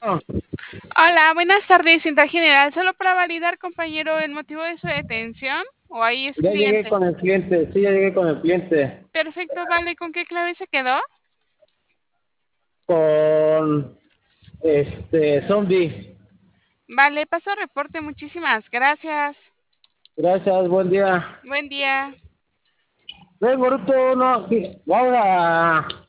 Hola, buenas tardes, Central General. Solo para validar, compañero, el motivo de su detención o ahí es Ya llegué cliente. con el cliente, sí, ya llegué con el cliente. Perfecto, vale. ¿Con qué clave se quedó? Con zombie. Vale, paso reporte. Muchísimas gracias. Gracias, buen día. Buen día. Ven, Boruto, no, sí, vamos a